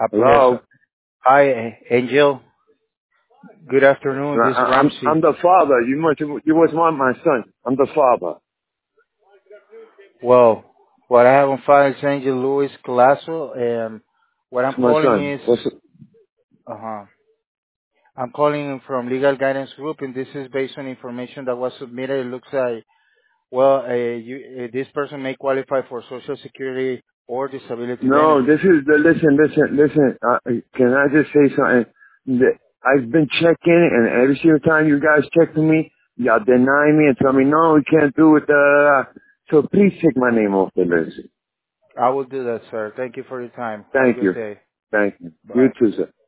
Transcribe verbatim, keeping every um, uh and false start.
Hello? Apuleso. Hi, Angel. Good afternoon. This is I, I'm I'm Ramsey. the father. You must you must want my son. I'm the father. Well, what I have on file is Angel Luis Colasso, and what I'm It's my calling son. is, What's it? uh-huh, I'm calling from Legal Guidance Group, and this is based on information that was submitted. It looks like, well, uh, you, uh, this person may qualify for Social Security or disability No, benefits. this is the listen, listen, listen. Uh, can I just say something? The- I've been checking, and every single time you guys check for me, y'all deny me and tell me no, we can't do it. Uh, so please take my name off the list. I will do that, sir. Thank you for your time. Have a Thank good you. day. Thank you. You Bye. too, sir.